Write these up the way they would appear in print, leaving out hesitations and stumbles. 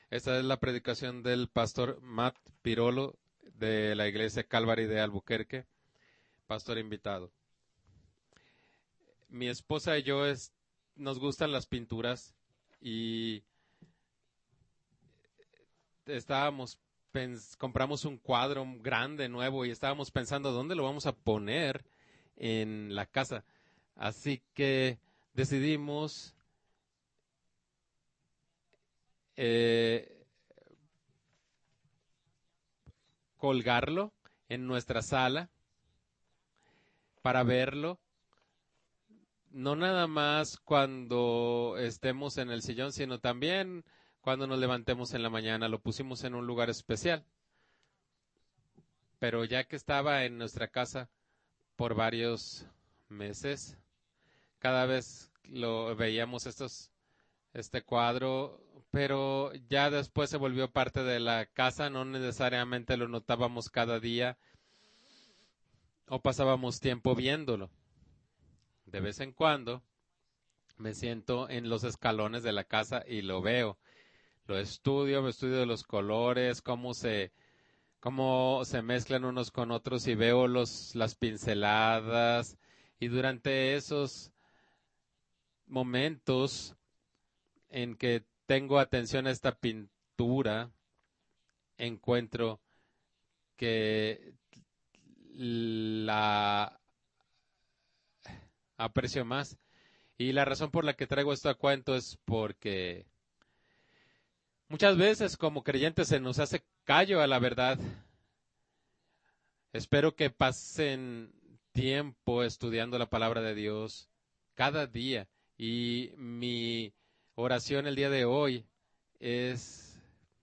Esta es la predicación del pastor Matt Pirolo de la iglesia Calvary de Albuquerque, pastor invitado. Mi esposa y yo nos gustan las pinturas y estábamos compramos un cuadro grande nuevo y estábamos pensando dónde lo vamos a poner en la casa. Así que decidimos eh, colgarlo en nuestra sala para verlo. No nada más cuando estemos en el sillón, sino también cuando nos levantemos en la mañana. Lo pusimos en un lugar especial. Pero ya que estaba en nuestra casa por varios meses, cada vez lo veíamos este cuadro, pero ya después se volvió parte de la casa, no necesariamente lo notábamos cada día o pasábamos tiempo viéndolo. De vez en cuando me siento en los escalones de la casa y lo veo. Lo estudio, me estudio de los colores, cómo se mezclan unos con otros y veo las pinceladas. Y durante esos momentos en que tengo atención a esta pintura, encuentro que la aprecio más. Y la razón por la que traigo esto a cuento es porque muchas veces como creyentes se nos hace callo a la verdad. Espero que pasen tiempo estudiando la palabra de Dios cada día. Y mi oración el día de hoy es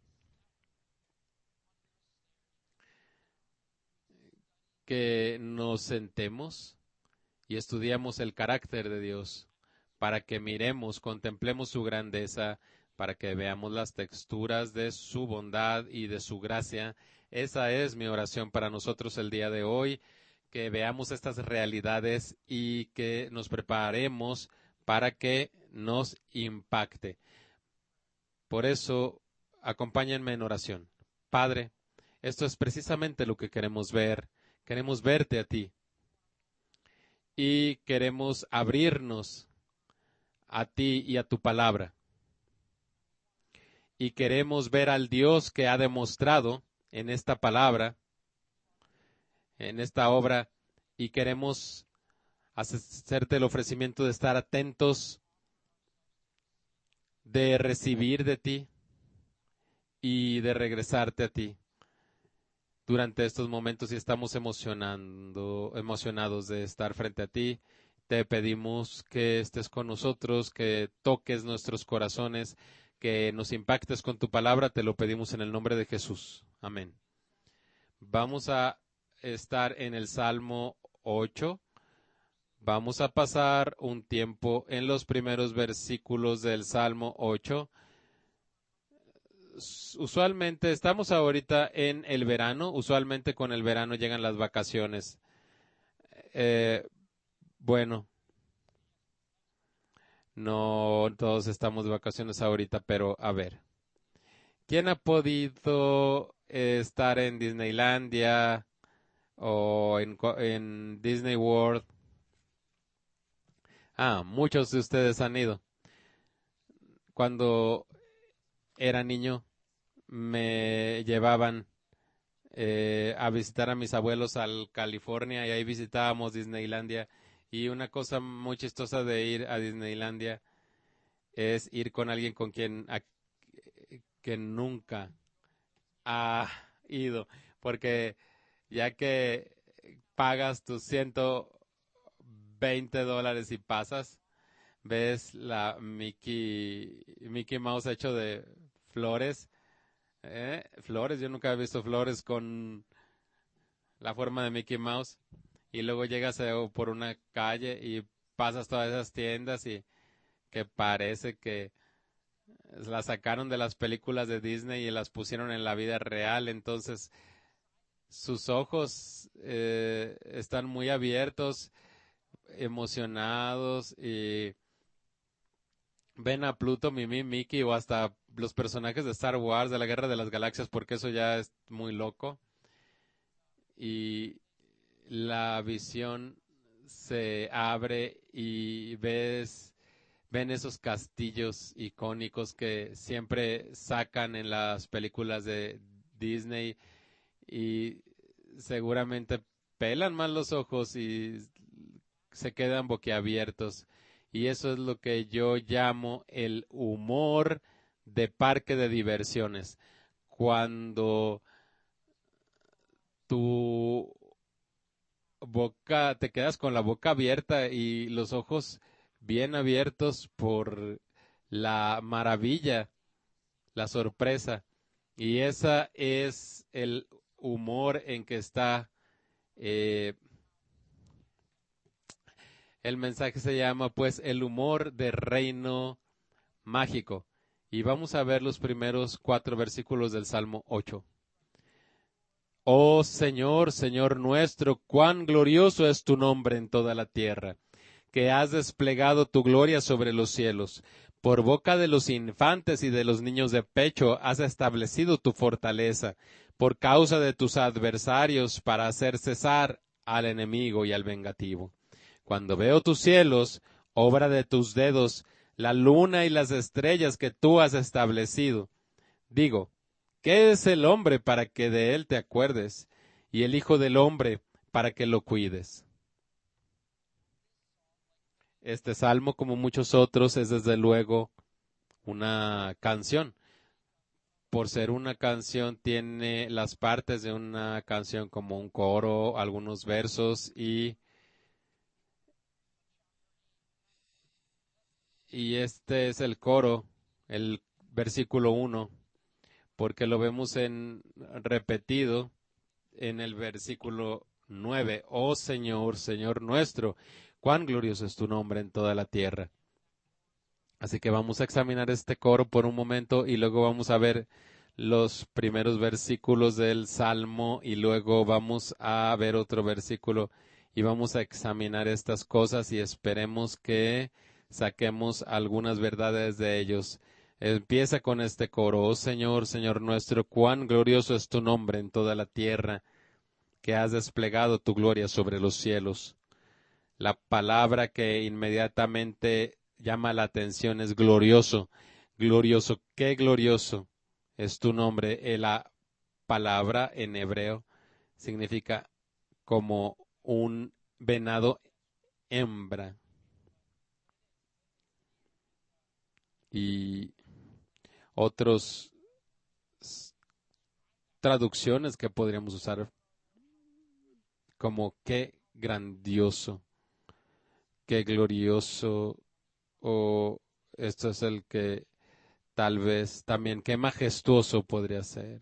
que nos sentemos y estudiamos el carácter de Dios para que miremos, contemplemos su grandeza, para que veamos las texturas de su bondad y de su gracia. Esa es mi oración para nosotros el día de hoy, que veamos estas realidades y que nos preparemos para que nos impacte. Por eso, acompáñenme en oración. Padre, esto es precisamente lo que queremos ver. Queremos verte a ti y queremos abrirnos a ti y a tu palabra. Y queremos ver al Dios que ha demostrado en esta palabra, en esta obra, y queremos hacerte el ofrecimiento de estar atentos, de recibir de ti y de regresarte a ti durante estos momentos y estamos emocionados de estar frente a ti. Te pedimos que estés con nosotros, que toques nuestros corazones, que nos impactes con tu palabra. Te lo pedimos en el nombre de Jesús. Amén. Vamos a estar en el Salmo 8. Vamos a pasar un tiempo en los primeros versículos del Salmo 8. Usualmente estamos ahorita en el verano, usualmente con el verano llegan las vacaciones. Eh, bueno, no todos estamos de vacaciones ahorita, pero a ver, ¿quién ha podido estar en Disneylandia o en Disney World? Ah, muchos de ustedes han ido. Cuando era niño, me llevaban a visitar a mis abuelos al California y ahí visitábamos Disneylandia. Y una cosa muy chistosa de ir a Disneylandia es ir con alguien con quien que nunca ha ido, porque ya que pagas tus $120 y pasas, ves la Mickey Mouse hecho de flores. Flores, yo nunca he visto flores con la forma de Mickey Mouse. Y luego llegas por una calle y pasas todas esas tiendas y que parece que las sacaron de las películas de Disney y las pusieron en la vida real. Entonces, sus ojos están muy abiertos, emocionados y ven a Pluto, Mimi, Mickey o hasta los personajes de Star Wars, de la Guerra de las Galaxias, porque eso ya es muy loco. Y la visión se abre y ven esos castillos icónicos que siempre sacan en las películas de Disney y seguramente pelan más los ojos y se quedan boquiabiertos. Y eso es lo que yo llamo el humor de parque de diversiones. Cuando tu boca, te quedas con la boca abierta y los ojos bien abiertos por la maravilla, la sorpresa. Y esa es el humor en que está. eh, el mensaje se llama pues el humor de reino mágico. Y vamos a ver los primeros 4 versículos del Salmo 8. Oh Señor, Señor nuestro, cuán glorioso es tu nombre en toda la tierra, que has desplegado tu gloria sobre los cielos. Por boca de los infantes y de los niños de pecho has establecido tu fortaleza, por causa de tus adversarios, para hacer cesar al enemigo y al vengativo. Cuando veo tus cielos, obra de tus dedos, la luna y las estrellas que tú has establecido, digo, ¿qué es el hombre para que de él te acuerdes? Y el hijo del hombre para que lo cuides. Este salmo, como muchos otros, es desde luego una canción. Por ser una canción, tiene las partes de una canción como un coro, algunos versos y este es el coro, el versículo 1, porque lo vemos en repetido en el versículo 9. Oh Señor, Señor nuestro, cuán glorioso es tu nombre en toda la tierra. Así que vamos a examinar este coro por un momento y luego vamos a ver los primeros versículos del Salmo y luego vamos a ver otro versículo y vamos a examinar estas cosas y esperemos que saquemos algunas verdades de ellos. Empieza con este coro, oh Señor, Señor nuestro, cuán glorioso es tu nombre en toda la tierra, que has desplegado tu gloria sobre los cielos. La palabra que inmediatamente llama la atención es glorioso. Glorioso, qué glorioso es tu nombre. La palabra en hebreo significa como un venado hembra. Y otras traducciones que podríamos usar como qué grandioso, qué glorioso, o esto es el que tal vez también, qué majestuoso podría ser.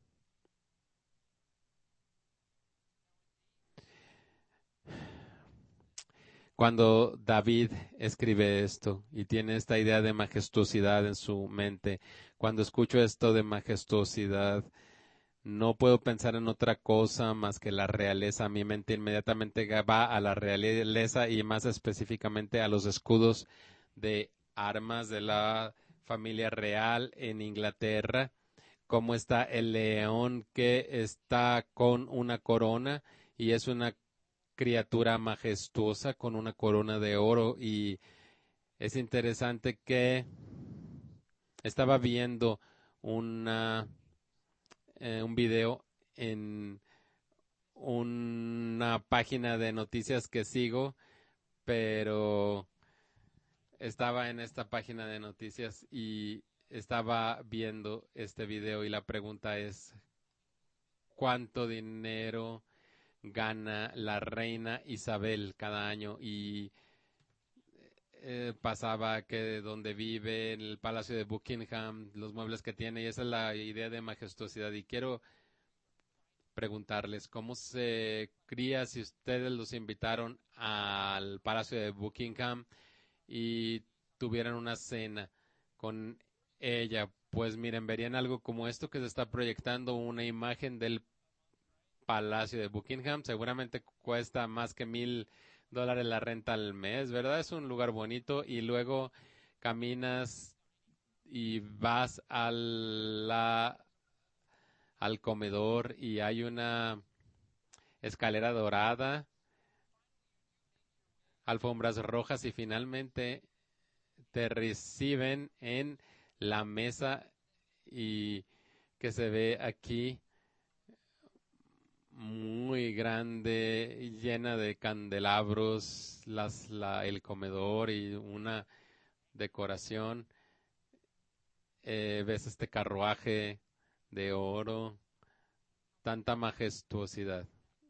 Cuando David escribe esto y tiene esta idea de majestuosidad en su mente, cuando escucho esto de majestuosidad, no puedo pensar en otra cosa más que la realeza. Mi mente inmediatamente va a la realeza y más específicamente a los escudos de armas de la familia real en Inglaterra, como está el león que está con una corona y es una criatura majestuosa con una corona de oro y es interesante que estaba viendo una, un video en una página de noticias que sigo, pero estaba en esta página de noticias y estaba viendo este video y la pregunta es, ¿cuánto dinero gana la reina Isabel cada año? Y pasaba que de donde vive, en el Palacio de Buckingham, los muebles que tiene, y esa es la idea de majestuosidad. Y quiero preguntarles cómo se cría si ustedes los invitaron al Palacio de Buckingham y tuvieran una cena con ella. Pues miren, verían algo como esto que se está proyectando, una imagen del Palacio de Buckingham. Seguramente cuesta más que $1,000 la renta al mes, ¿verdad? Es un lugar bonito y luego caminas y vas al comedor y hay una escalera dorada, alfombras rojas y finalmente te reciben en la mesa y que se ve aquí muy grande, llena de candelabros, el comedor y una decoración. Ves este carruaje de oro, tanta majestuosidad,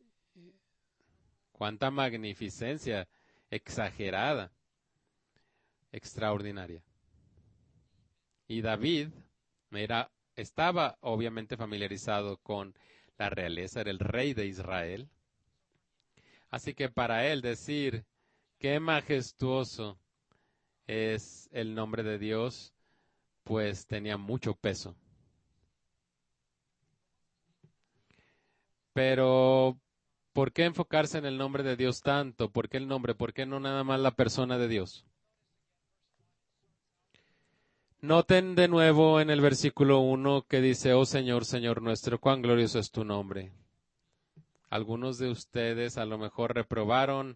cuánta magnificencia, exagerada, extraordinaria. Y David estaba obviamente familiarizado con la realeza, era el rey de Israel. Así que para él decir qué majestuoso es el nombre de Dios, pues tenía mucho peso. Pero, ¿por qué enfocarse en el nombre de Dios tanto? ¿Por qué el nombre? ¿Por qué no nada más la persona de Dios? Noten de nuevo en el versículo 1 que dice, oh Señor, Señor nuestro, cuán glorioso es tu nombre. Algunos de ustedes a lo mejor reprobaron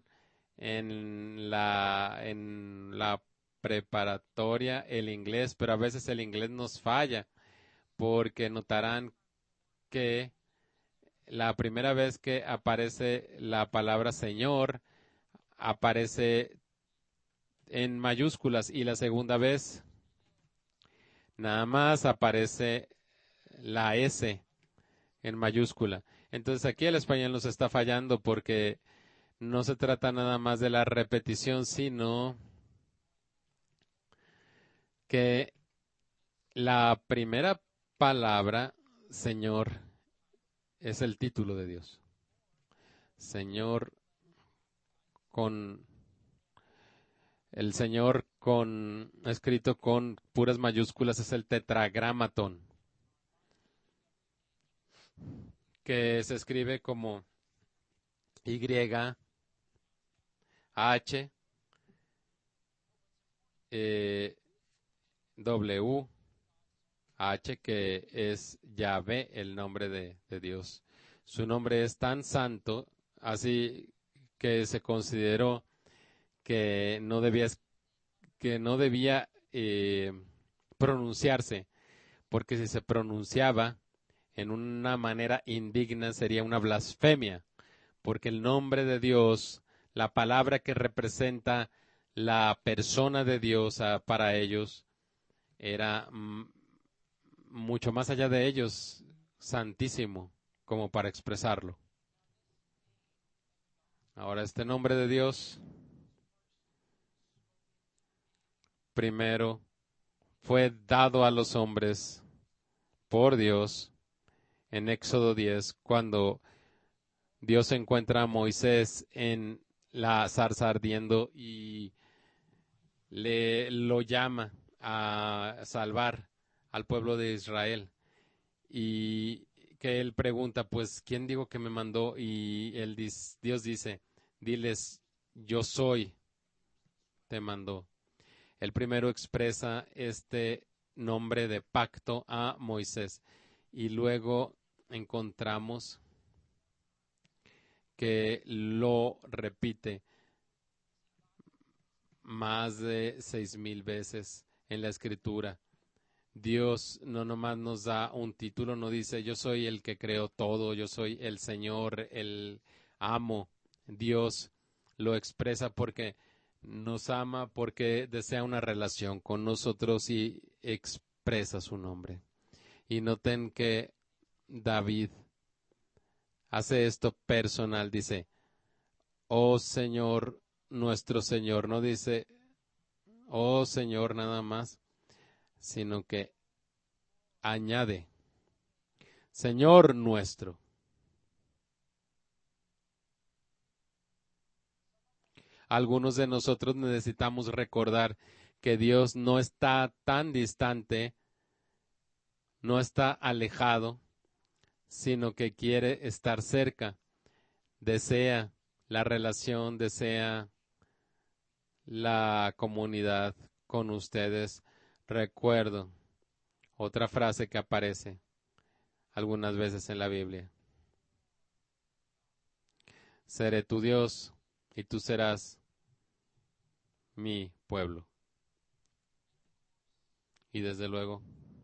en la preparatoria el inglés, pero a veces el inglés nos falla, porque notarán que la primera vez que aparece la palabra Señor aparece en mayúsculas y la segunda vez nada más aparece la S en mayúscula. Entonces aquí el español nos está fallando porque no se trata nada más de la repetición, sino que la primera palabra, Señor, es el título de Dios. Señor con el Señor escrito con puras mayúsculas es el tetragramatón, que se escribe como Y, H, W, H, que es Yahvé, el nombre de Dios. Su nombre es tan santo, así que se consideró que no debía pronunciarse, porque si se pronunciaba en una manera indigna sería una blasfemia, porque el nombre de Dios, la palabra que representa la persona de Dios para ellos, era mucho más allá de ellos, santísimo, como para expresarlo. Ahora, este nombre de Dios, primero, fue dado a los hombres por Dios en Éxodo 10, cuando Dios encuentra a Moisés en la zarza ardiendo y lo llama a salvar al pueblo de Israel. Y que él pregunta, pues, ¿quién digo que me mandó? Y Dios dice, diles, yo soy, te mandó. El primero expresa este nombre de pacto a Moisés. Y luego encontramos que lo repite más de 6,000 veces en la escritura. Dios no nomás nos da un título, no dice yo soy el que creó todo, yo soy el Señor, el amo. Dios lo expresa porque nos ama, porque desea una relación con nosotros y expresa su nombre. Y noten que David hace esto personal, dice, oh Señor, nuestro Señor, no dice, oh Señor nada más, sino que añade, Señor nuestro. Algunos de nosotros necesitamos recordar que Dios no está tan distante, no está alejado, sino que quiere estar cerca, desea la relación, desea la comunidad con ustedes. Recuerdo otra frase que aparece algunas veces en la Biblia. Seré tu Dios y tú serás mi pueblo. Y desde luego,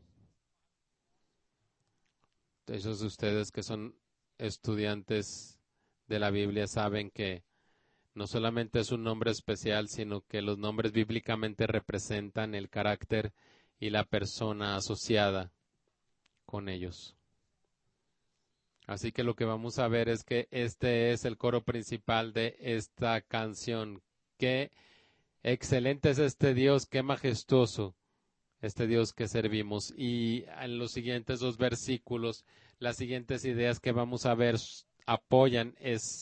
esos de ustedes que son estudiantes de la Biblia saben que no solamente es un nombre especial, sino que los nombres bíblicamente representan el carácter y la persona asociada con ellos. Así que lo que vamos a ver es que este es el coro principal de esta canción. Qué excelente es este Dios, qué majestuoso este Dios que servimos. Y en los siguientes dos versículos, las siguientes ideas que vamos a ver apoyan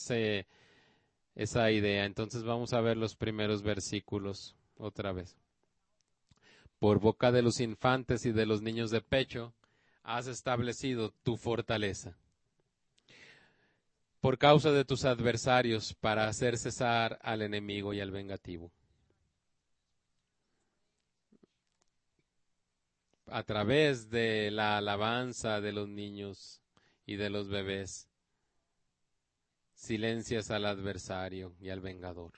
esa idea. Entonces vamos a ver los primeros versículos otra vez. Por boca de los infantes y de los niños de pecho, has establecido tu fortaleza. Por causa de tus adversarios, para hacer cesar al enemigo y al vengativo. A través de la alabanza de los niños y de los bebés, silencias al adversario y al vengador.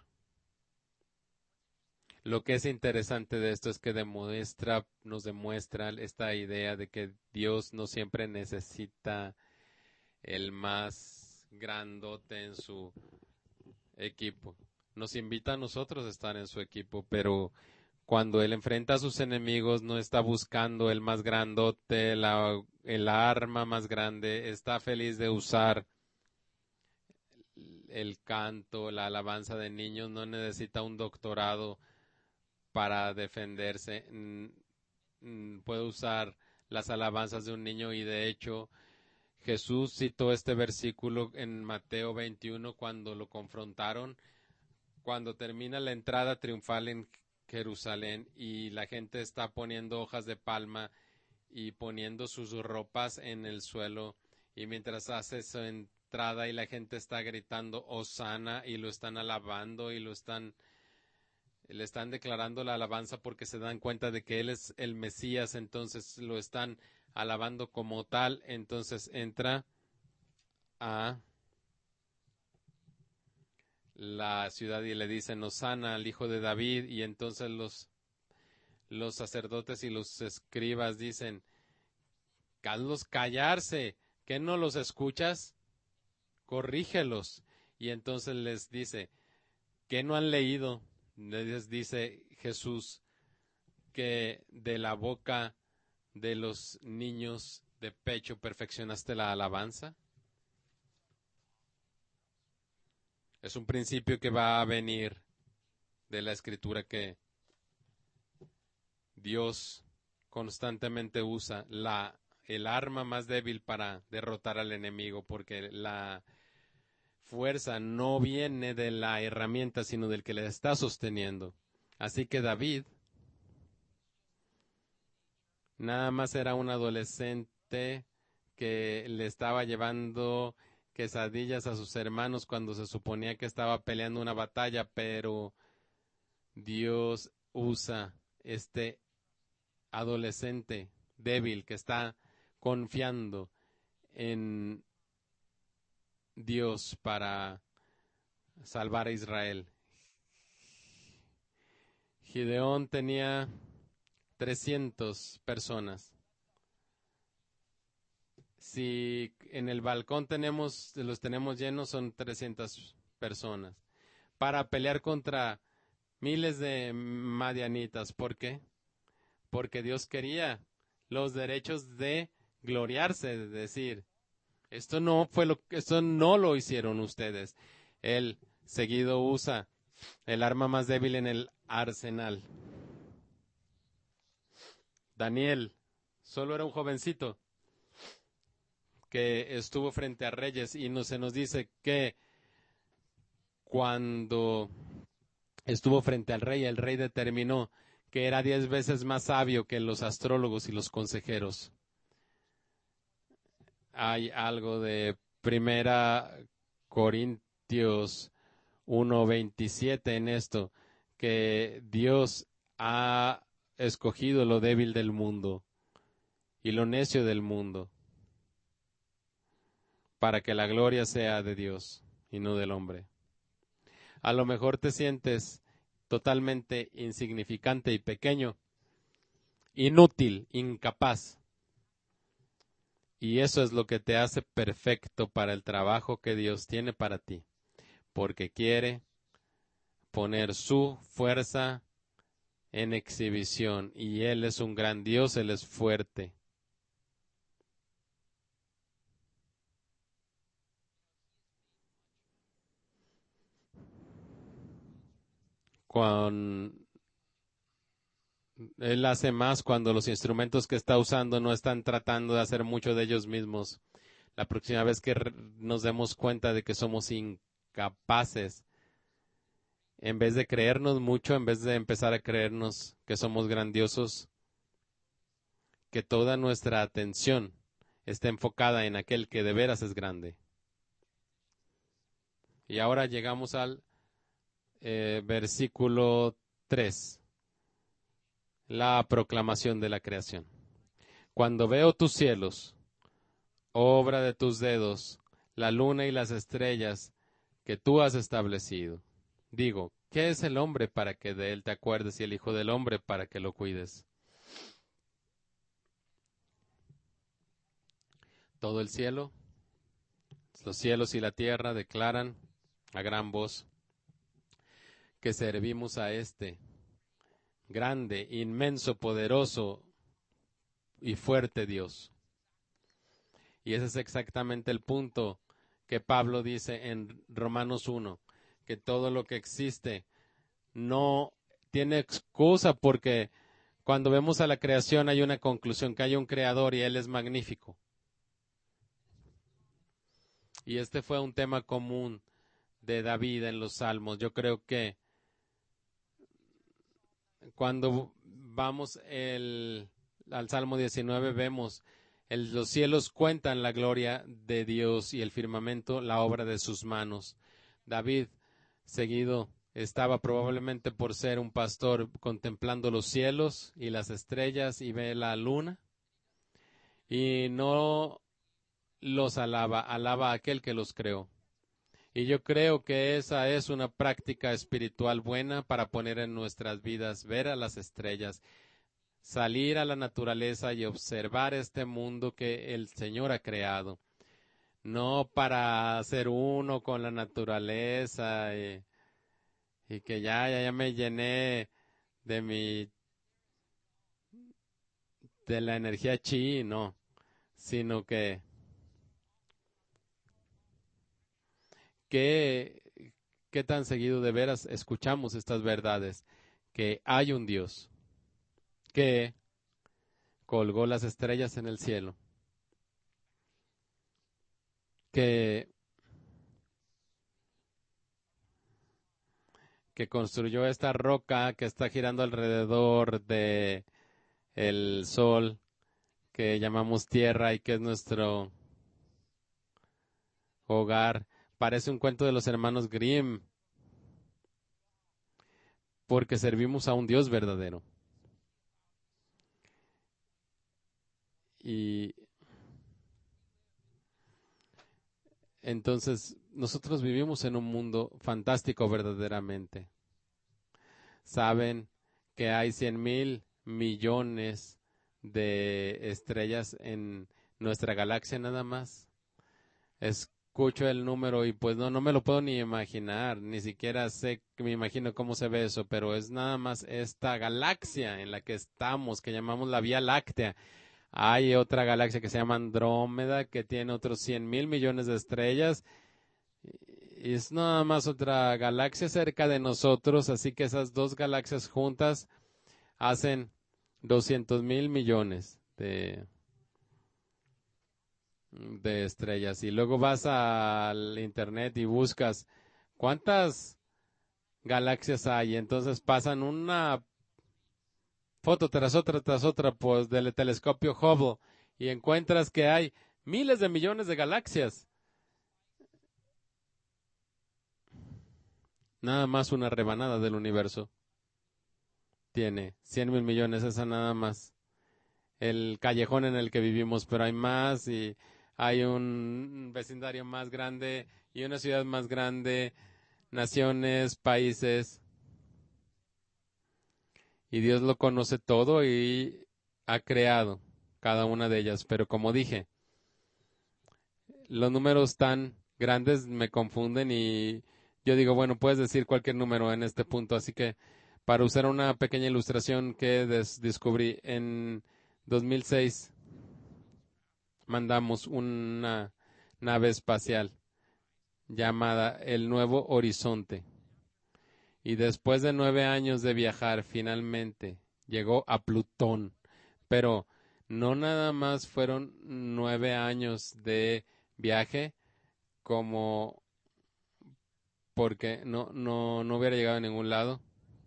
Lo que es interesante de esto es que nos demuestra esta idea de que Dios no siempre necesita el más grandote en su equipo. Nos invita a nosotros a estar en su equipo, pero cuando Él enfrenta a sus enemigos no está buscando el más grandote, el arma más grande, está feliz de usar el canto, la alabanza de niños, no necesita un doctorado para defenderse, puede usar las alabanzas de un niño y de hecho Jesús citó este versículo en Mateo 21 cuando lo confrontaron, cuando termina la entrada triunfal en Jerusalén y la gente está poniendo hojas de palma y poniendo sus ropas en el suelo y mientras hace su entrada y la gente está gritando Hosana y lo están alabando y le están declarando la alabanza porque se dan cuenta de que Él es el Mesías, entonces lo están alabando como tal, entonces entra a la ciudad y le dicen Hosana al hijo de David y entonces los sacerdotes y los escribas dicen hazlos callarse, ¿que no los escuchas? Corrígelos. Y entonces les dice, ¿qué no han leído? Les dice Jesús que de la boca de los niños de pecho perfeccionaste la alabanza. Es un principio que va a venir de la escritura que Dios constantemente usa el arma más débil para derrotar al enemigo, porque la fuerza no viene de la herramienta, sino del que le está sosteniendo. Así que David nada más era un adolescente que le estaba llevando quesadillas a sus hermanos cuando se suponía que estaba peleando una batalla, pero Dios usa este adolescente débil que está confiando en Dios para salvar a Israel. Gideón tenía 300 personas. Si en el balcón los tenemos llenos, son 300 personas. Para pelear contra miles de madianitas. ¿Por qué? Porque Dios quería los derechos de gloriarse, de decir, esto no lo hicieron ustedes. Él seguido usa el arma más débil en el arsenal. Daniel solo era un jovencito que estuvo frente a reyes y se nos dice que cuando estuvo frente al rey, el rey determinó que era 10 veces más sabio que los astrólogos y los consejeros. Hay algo de Primera Corintios 1:27 en esto, que Dios ha escogido lo débil del mundo y lo necio del mundo para que la gloria sea de Dios y no del hombre. A lo mejor te sientes totalmente insignificante y pequeño, inútil, incapaz. Y eso es lo que te hace perfecto para el trabajo que Dios tiene para ti, porque quiere poner su fuerza en exhibición. Y Él es un gran Dios, Él es fuerte. Cuando Él hace más cuando los instrumentos que está usando no están tratando de hacer mucho de ellos mismos. La próxima vez que nos demos cuenta de que somos incapaces, en vez de creernos mucho, en vez de empezar a creernos que somos grandiosos, que toda nuestra atención esté enfocada en aquel que de veras es grande. Y ahora llegamos al versículo 3, la proclamación de la creación. Cuando veo tus cielos, obra de tus dedos, la luna y las estrellas que tú has establecido, digo, ¿qué es el hombre para que de él te acuerdes y el hijo del hombre para que lo cuides? Todo el cielo, los cielos y la tierra declaran a gran voz que servimos a este grande, inmenso, poderoso y fuerte Dios. Y ese es exactamente el punto que Pablo dice en Romanos 1, que todo lo que existe no tiene excusa porque cuando vemos a la creación hay una conclusión, que hay un creador y Él es magnífico. Y este fue un tema común de David en los Salmos. Yo creo que cuando vamos al Salmo 19 vemos los cielos cuentan la gloria de Dios y el firmamento la obra de sus manos. David seguido estaba probablemente por ser un pastor contemplando los cielos y las estrellas y ve la luna y no los alaba a aquel que los creó. Y yo creo que esa es una práctica espiritual buena para poner en nuestras vidas, ver a las estrellas, salir a la naturaleza y observar este mundo que el Señor ha creado. No para ser uno con la naturaleza y que ya me llené de de la energía chi, no, sino que qué tan seguido de veras escuchamos estas verdades, que hay un Dios que colgó las estrellas en el cielo, que, que construyó esta roca que está girando alrededor de el sol, que llamamos tierra y que es nuestro hogar. Parece un cuento de los hermanos Grimm, porque servimos a un Dios verdadero. Y entonces nosotros vivimos en un mundo fantástico verdaderamente. Saben que hay 100,000,000,000 de estrellas en nuestra galaxia nada más. Escucho el número y pues no me lo puedo ni imaginar, ni siquiera me imagino cómo se ve eso, pero es nada más esta galaxia en la que estamos, que llamamos la Vía Láctea. Hay otra galaxia que se llama Andrómeda, que tiene otros 100,000,000,000 de estrellas. Y es nada más otra galaxia cerca de nosotros, así que esas dos galaxias juntas hacen 200,000,000,000 de estrellas. Y luego vas al internet y buscas cuántas galaxias hay. Entonces pasan una foto tras otra, pues del telescopio Hubble y encuentras que hay miles de millones de galaxias. Nada más una rebanada del universo. tiene 100,000 millones, esa nada más. El callejón en el que vivimos, pero hay más y hay un vecindario más grande y una ciudad más grande, naciones, países, y Dios lo conoce todo y ha creado cada una de ellas. Pero como dije, los números tan grandes me confunden y yo digo, bueno, puedes decir cualquier número en este punto, así que para usar una pequeña ilustración que descubrí en 2006, mandamos una nave espacial llamada el Nuevo Horizonte. Y después de 9 años de viajar, finalmente llegó a Plutón. Pero no nada más fueron 9 años de viaje, como porque no hubiera llegado a ningún lado.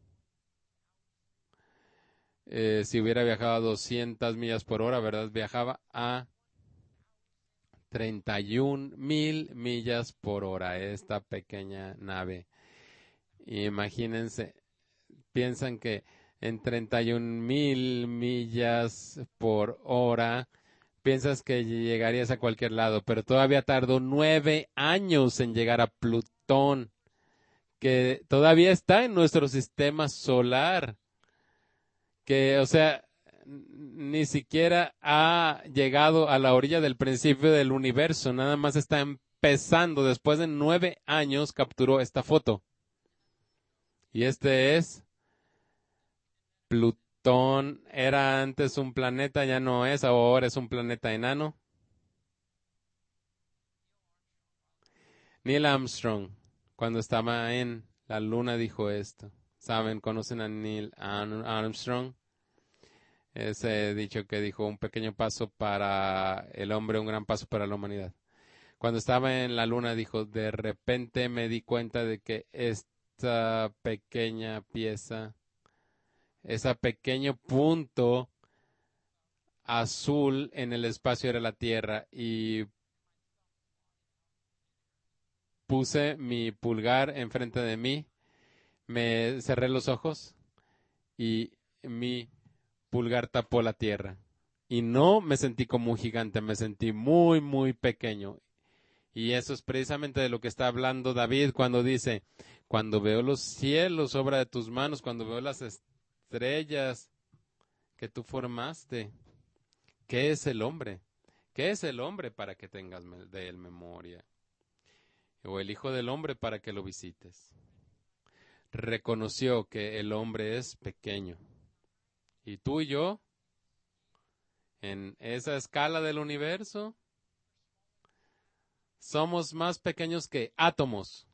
Si hubiera viajado a 200 millas por hora, ¿verdad? Viajaba a 31,000 millas por hora esta pequeña nave. Imagínense, piensan que en 31,000 millas por hora, piensas que llegarías a cualquier lado, pero todavía tardó 9 años en llegar a Plutón, que todavía está en nuestro sistema solar, que, o sea, ni siquiera ha llegado a la orilla del principio del universo, nada más está empezando. Después de 9 años capturó esta foto. Y este es Plutón. Era antes un planeta, ya no es, ahora es un planeta enano. Neil Armstrong, cuando estaba en la luna, dijo esto. ¿Saben? ¿Conocen a Neil Armstrong? Ese dicho que dijo: un pequeño paso para el hombre, un gran paso para la humanidad. Cuando estaba en la luna dijo: de repente me di cuenta de que esta pequeña pieza, ese pequeño punto azul en el espacio era la Tierra, y puse mi pulgar enfrente de mí, me cerré los ojos y mi pulgar tapó la Tierra. Y no me sentí como un gigante, me sentí muy, muy pequeño. Y eso es precisamente de lo que está hablando David cuando dice: cuando veo los cielos, obra de tus manos, cuando veo las estrellas que tú formaste. ¿Qué es el hombre? ¿Qué es el hombre para que tengas de él memoria? O el Hijo del Hombre para que lo visites. Reconoció que el hombre es pequeño. Y tú y yo, en esa escala del universo, somos más pequeños que átomos.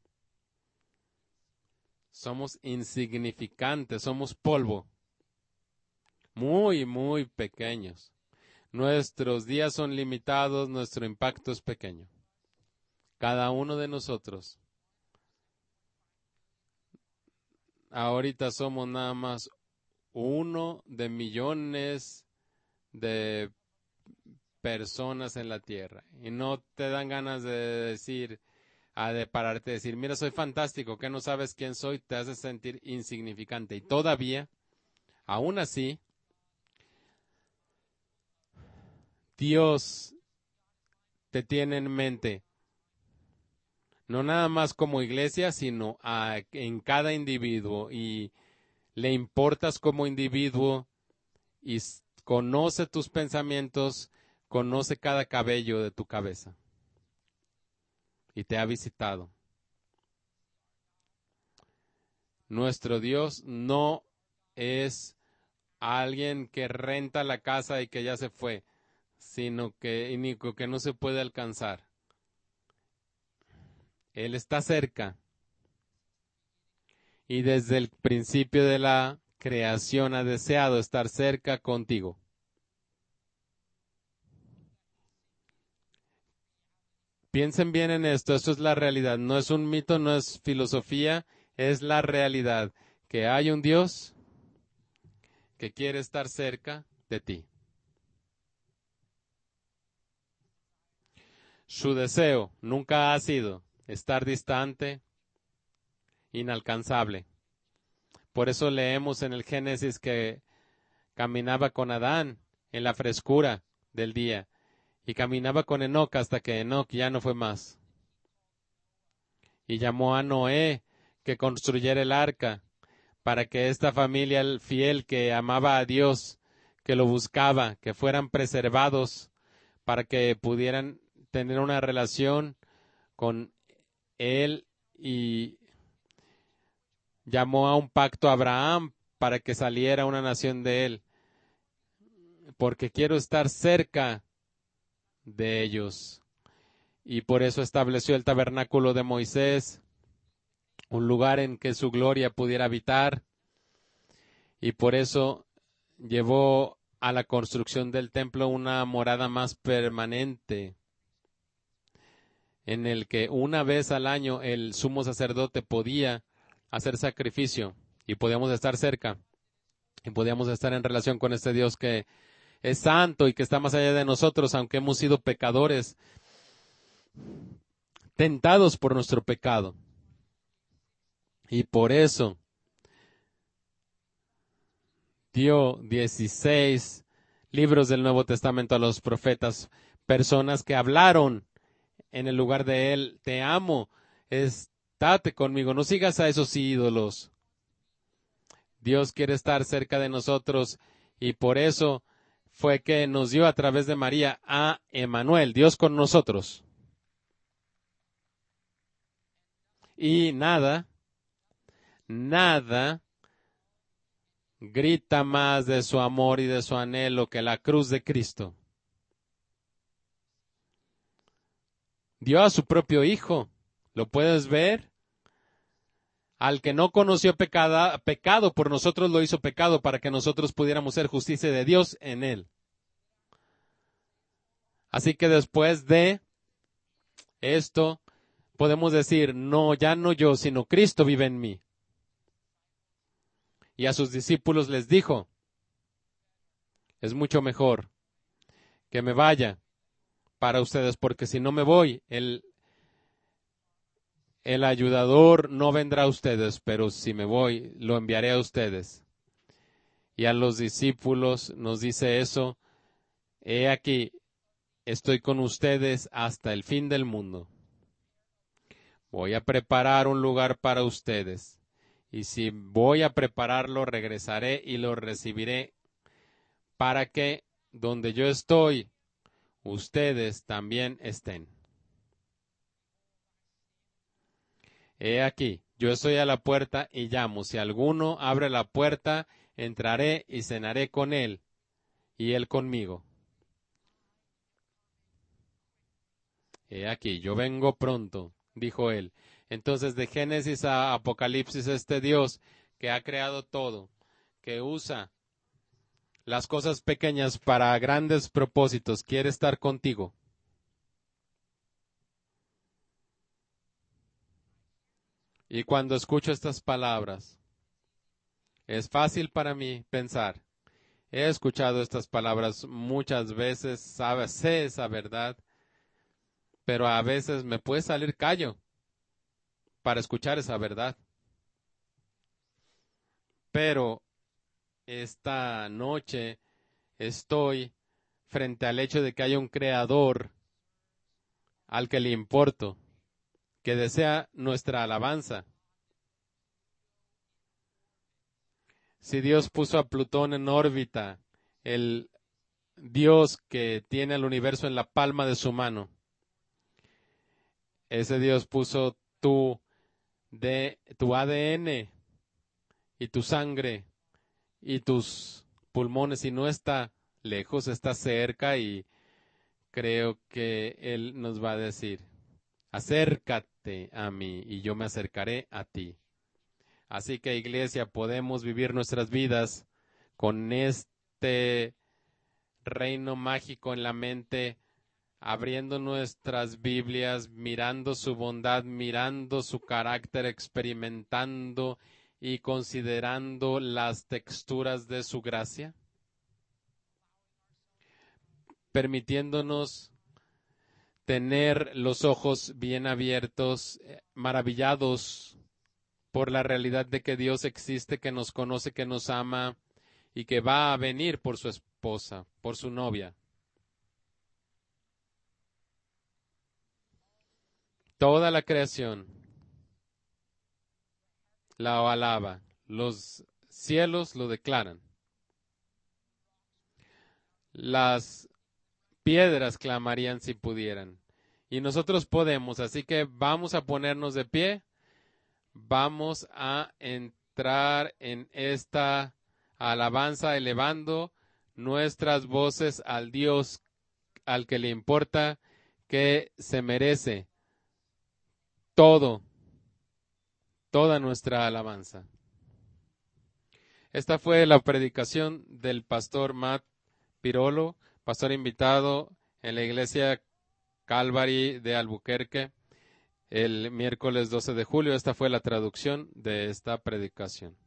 Somos insignificantes, somos polvo. Muy, muy pequeños. Nuestros días son limitados, nuestro impacto es pequeño. Cada uno de nosotros, ahorita somos nada más uno de millones de personas en la tierra. Y no te dan ganas de decir, de pararte y decir: mira, soy fantástico, que no sabes quién soy, te hace sentir insignificante. Y todavía, aún así, Dios te tiene en mente, no nada más como iglesia, sino en cada individuo, y le importas como individuo, y conoce tus pensamientos, conoce cada cabello de tu cabeza, y te ha visitado. Nuestro Dios no es alguien que renta la casa y que ya se fue, sino que no se puede alcanzar. Él está cerca, y desde el principio de la creación ha deseado estar cerca contigo. Piensen bien en esto es la realidad, no es un mito, no es filosofía, es la realidad, que hay un Dios que quiere estar cerca de ti. Su deseo nunca ha sido estar distante, inalcanzable, Por eso leemos en el Génesis que caminaba con Adán en la frescura del día y caminaba con Enoc hasta que Enoc ya no fue más. Y llamó a Noé que construyera el arca para que esta familia fiel que amaba a Dios, que lo buscaba, que fueran preservados, para que pudieran tener una relación con él, y llamó a un pacto a Abraham para que saliera una nación de él, porque quiero estar cerca de ellos. Y por eso estableció el tabernáculo de Moisés, un lugar en que su gloria pudiera habitar, y por eso llevó a la construcción del templo una morada más permanente, en el que una vez al año el sumo sacerdote podía hacer sacrificio y podíamos estar cerca y podíamos estar en relación con este Dios que es santo y que está más allá de nosotros, aunque hemos sido pecadores, tentados por nuestro pecado. Y por eso dio 16 libros del Nuevo Testamento a los profetas, personas que hablaron en el lugar de él: te amo, estate conmigo, no sigas a esos ídolos. Dios quiere estar cerca de nosotros y por eso fue que nos dio a través de María a Emmanuel, Dios con nosotros. Y nada grita más de su amor y de su anhelo que la cruz de Cristo. Dio a su propio Hijo, ¿lo puedes ver? Al que no conoció pecado, por nosotros lo hizo pecado para que nosotros pudiéramos ser justicia de Dios en él. Así que después de esto, podemos decir: no, ya no yo, sino Cristo vive en mí. Y a sus discípulos les dijo: es mucho mejor que me vaya para ustedes, porque si no me voy, el ayudador no vendrá a ustedes, pero si me voy, lo enviaré a ustedes. Y a los discípulos nos dice eso: he aquí, estoy con ustedes hasta el fin del mundo. Voy a preparar un lugar para ustedes. Y si voy a prepararlo, regresaré y lo recibiré, para que donde yo estoy, ustedes también estén. He aquí, yo estoy a la puerta y llamo. Si alguno abre la puerta, entraré y cenaré con él, y él conmigo. He aquí, yo vengo pronto, dijo él. Entonces, de Génesis a Apocalipsis, este Dios que ha creado todo, que usa las cosas pequeñas para grandes propósitos, quiere estar contigo. Y cuando escucho estas palabras, es fácil para mí pensar: he escuchado estas palabras muchas veces, sé esa verdad, pero a veces me puede salir callo para escuchar esa verdad. Pero esta noche estoy frente al hecho de que hay un creador al que le importo, que desea nuestra alabanza. Si Dios puso a Plutón en órbita, el Dios que tiene el universo en la palma de su mano, ese Dios puso tu ADN y tu sangre y tus pulmones, y no está lejos, está cerca, y creo que Él nos va a decir: acércate a mí y yo me acercaré a ti. Así que, iglesia, podemos vivir nuestras vidas con este reino mágico en la mente, abriendo nuestras Biblias, mirando su bondad, mirando su carácter, experimentando y considerando las texturas de su gracia, permitiéndonos tener los ojos bien abiertos, maravillados por la realidad de que Dios existe, que nos conoce, que nos ama y que va a venir por su esposa, por su novia. Toda la creación la alaba, los cielos lo declaran. Las piedras clamarían si pudieran. Y nosotros podemos, así que vamos a ponernos de pie, vamos a entrar en esta alabanza elevando nuestras voces al Dios al que le importa, que se merece todo, toda nuestra alabanza. Esta fue la predicación del pastor Matt Pirolo, pastor invitado en la iglesia Calvary de Albuquerque, el miércoles 12 de julio. Esta fue la traducción de esta predicación.